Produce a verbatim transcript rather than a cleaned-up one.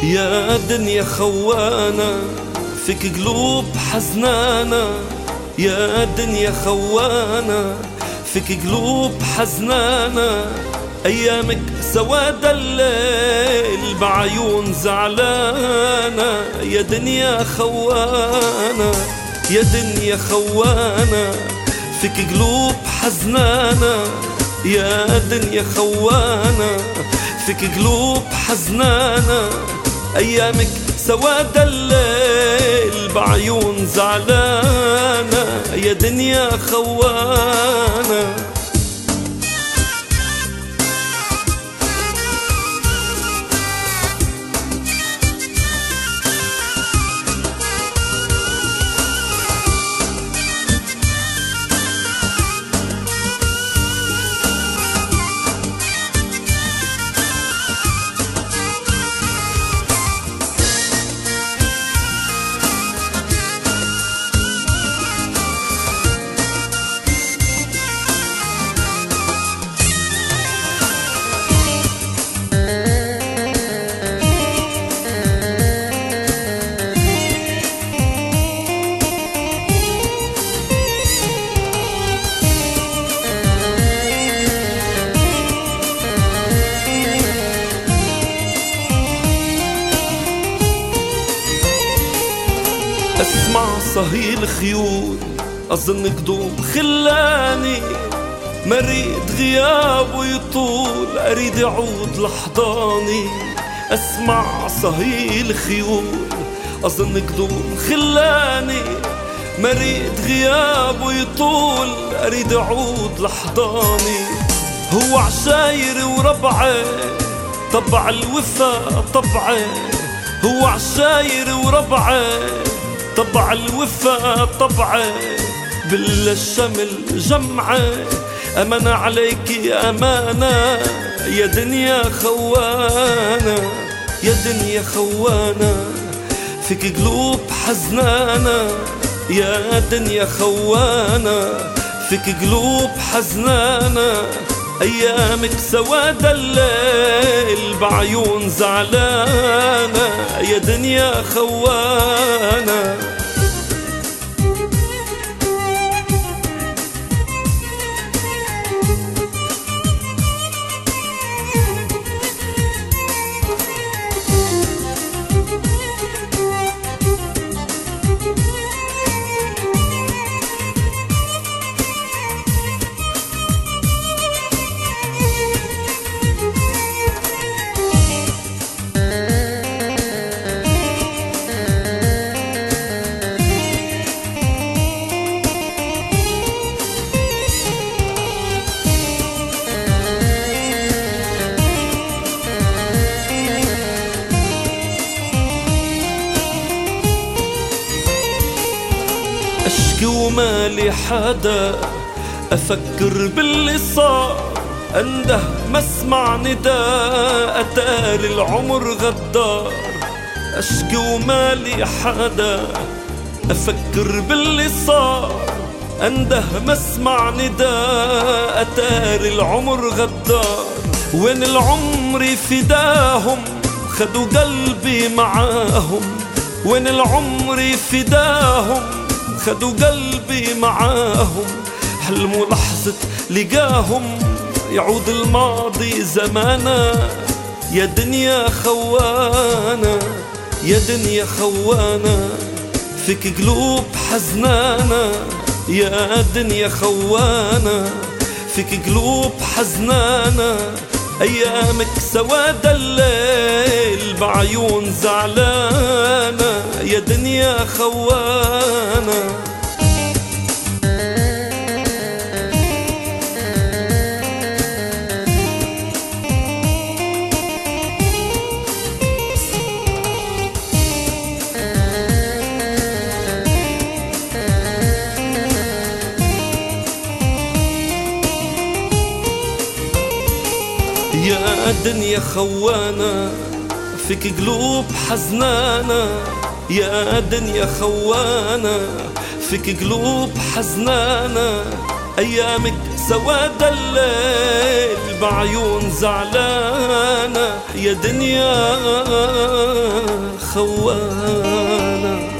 يا دنيا خوانة فيك قلوب حزنانة، يا دنيا خوانة فيك قلوب حزنانة. أيامك سواد الليل بعيون زعلانة، يا دنيا خوانة يا دنيا خوانة فيك قلوب حزنانة، يا دنيا خوانة فيك قلوب حزنانة. أيامك سواد الليل بعيون زعلانة، يا دنيا خوانة. اسمع صهيل خيول اظن قدوم خلاني، مريد غيابه يطول اريد يعود لحضاني. اسمع صهيل خيول اظن قدوم خلاني، مريد غيابه يطول اريد يعود لحضاني. هو عشايري وربعي طبع الوفا طبعي، هو عشايري وربعي طبع الوفا طبعي. بالله الشمل جمعي أمانة عليك أمانة، يا دنيا خوانة يا دنيا خوانة فيك قلوب حزنانة، يا دنيا خوانة فيك قلوب حزنانة. أيامك سواد الليل بعيون زعلانة، يا دنيا خوانة. أشكي ومالي حدا أفكر باللي صار، أنده ما اسمع نداء أتاري العمر غدار. أشكي ومالي حدا أفكر باللي صار، أنده ما اسمع نداء أتاري العمر غدار. وين العمر فداهم خدوا قلبي معاهم، وين العمر فداهم خدوا قلبي معاهم. حلموا لحظة لقاهم يعود الماضي زمانا، يا دنيا خوانة يا دنيا خوانة فيك قلوب حزنانة، يا دنيا خوانة فيك قلوب حزنانة. أيامك سواد الليل بعيون زعلانة، يا دنيا خوانة. يا دنيا خوانة فيك قلوب حزنانة، يا دنيا خوانة فيك قلوب حزنانة. أيامك سواد الليل بعيون زعلانة، يا دنيا خوانا.